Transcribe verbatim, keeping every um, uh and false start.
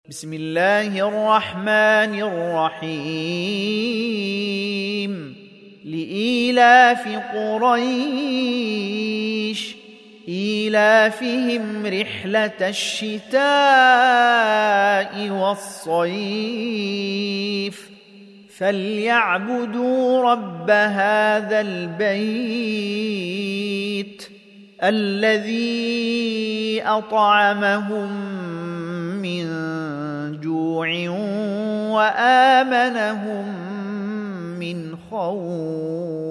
بسم الله الرحمن الرحيم لإيلاف قريش إيلافهم رحلة الشتاء والصيف فليعبدوا رب هذا البيت الذي أطعمهم من جوع وآمنهم من خوف.